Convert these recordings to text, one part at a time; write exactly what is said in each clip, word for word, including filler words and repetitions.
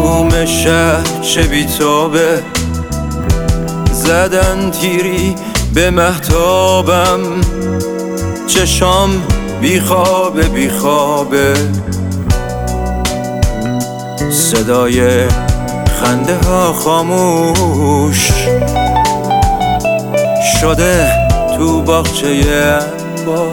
تموم شهر چه بیتابه، زدن تیری به مهتابم، چشام بیخوابه بیخوابه، صدای خنده ها خاموش شده تو باغچه انبار،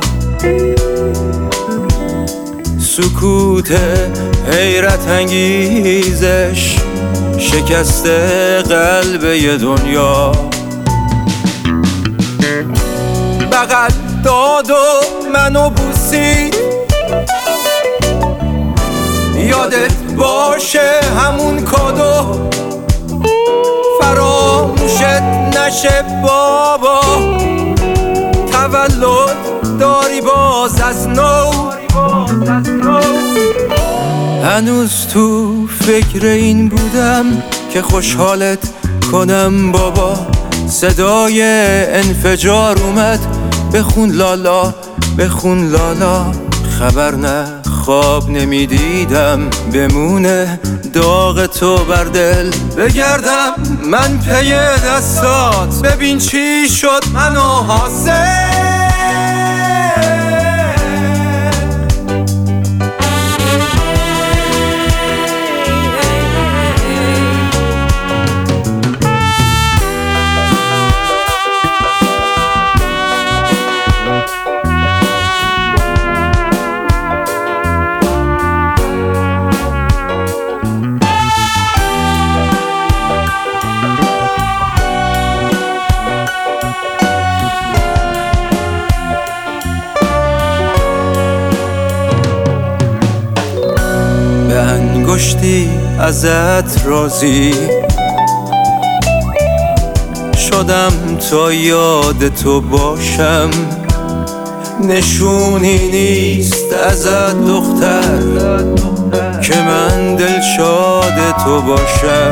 سکوت حیرت انگیزش شکسته قلب یه دنیا. بغل داد و منو بوسید، یادت باشه همون کادو، فراموشت نشه بابا، تولد داری باز از نو. هنوز تو فکر این بودم که خوشحالت کنم بابا، صدای انفجار اومد، بخون لالا بخون لالا، خبر نه خواب نمیدیدم، بمونه داغ تو بر دل، بگردم من پی دستات، ببین چی شد منو حاصل. انگشتی ازت راضی شدم تا یاد تو باشم، نشونی نیست ازت دختر که من دلشاد تو باشم.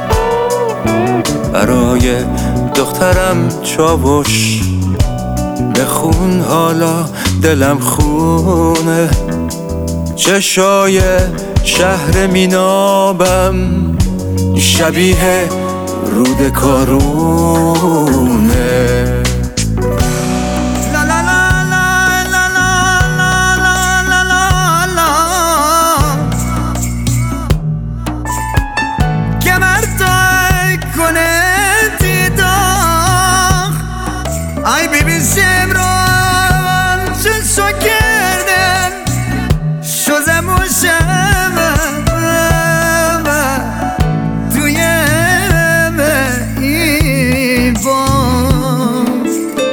برای دخترم چاوش بخون حالا دلم خونه، چشای شهر مینابم شبیه رود کارونه. Ay bebi semran چه کردن شدم و شمم توی ایوان،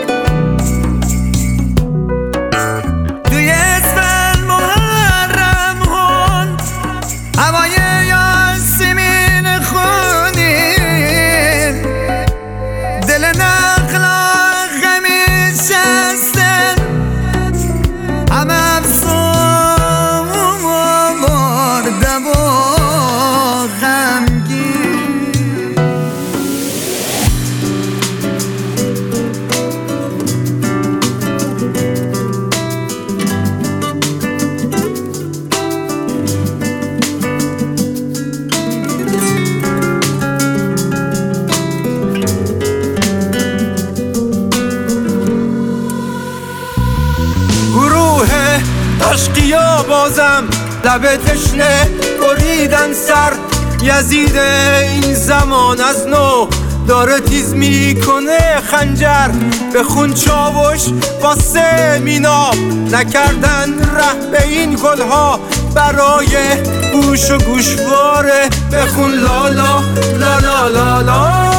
توی اسفل محرم هون هوای یاسمین خونین، دل نقلا عشقیا بازم لب تشنه بریدن سر، یزید این زمان از نو داره تیز میکنه خنجر، بخون چاوش واسه میناب نکردن ره به این گلها برای گوش و گوشواره، بخون لالا لالا لالا.